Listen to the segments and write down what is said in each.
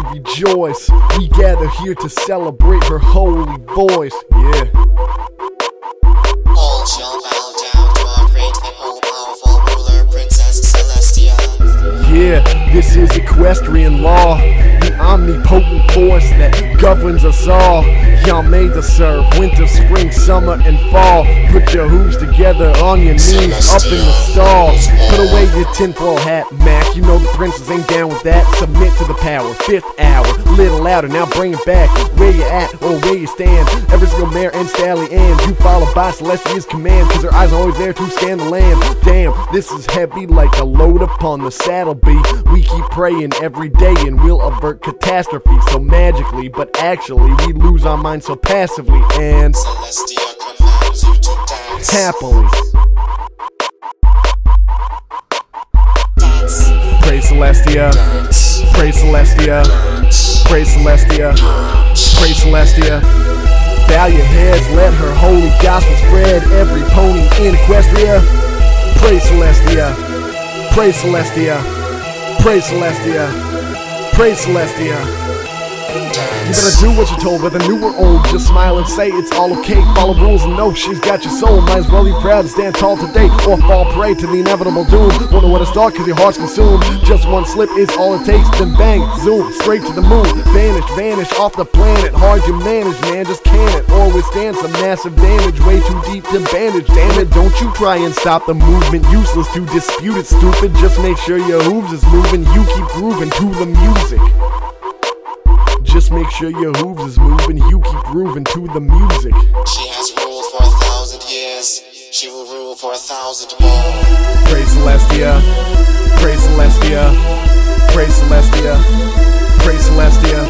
rejoice. We gather here to celebrate her holy voice. Yeah. All shall bow down to our great and all-powerful ruler, Princess Celestia. Yeah, this is equestrian law, the omnipotent force that governs us all. Y'all made to serve winter, spring, summer, and fall. Put your hooves together on your knees, up in the stall. Put away your tinfoil hat, Mac. You know the princess ain't down with that. Submit to the power, 5th hour, little louder, now bring it back. Where you at, or where you stand. Every single mare and stallion, you follow by Celestia's command, cause her eyes are always there to scan the land. Damn, this is heavy like a load upon the saddle bee. We keep praying every day and we'll avert catastrophe so magically, but actually we lose our minds so passively and Celestia commands you to dance. happily. Dance. Praise Celestia, Dance. praise Celestia, Dance. praise Celestia, praise Celestia. Bow your heads, let her holy gospel spread every pony in Equestria. Praise Celestia, praise Celestia, praise Celestia, praise Celestia. You better do what you're told, whether new or old. Just smile and say it's all okay. Follow rules and know she's got your soul. Might as well be proud to stand tall today, or fall prey to the inevitable doom. Wonder what it's dark cause your heart's consumed. Just one slip is all it takes, then bang, zoom, straight to the moon. Vanish off the planet. Hard to manage, man, just can't it. Or withstand some massive damage, way too deep to bandage. Damn it, don't you try and stop the movement. Useless to dispute it, stupid. Just make sure your hooves is moving. You keep grooving to the music. Just make sure your hooves is moving, you keep grooving to the music. She has ruled for 1,000 years. She will rule for 1,000 more. Praise Celestia, praise Celestia, praise Celestia, praise Celestia.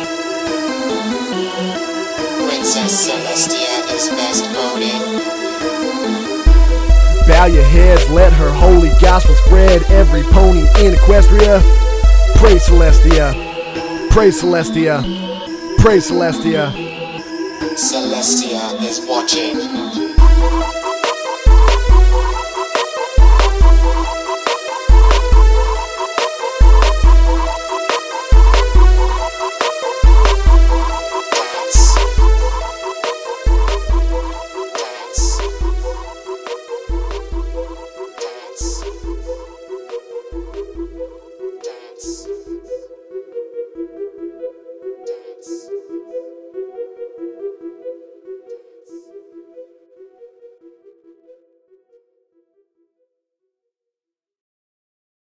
Princess Celestia is best coding. Bow your heads, let her holy gospel spread every pony in Equestria. Praise Celestia, praise Celestia, praise Celestia. Celestia is watching.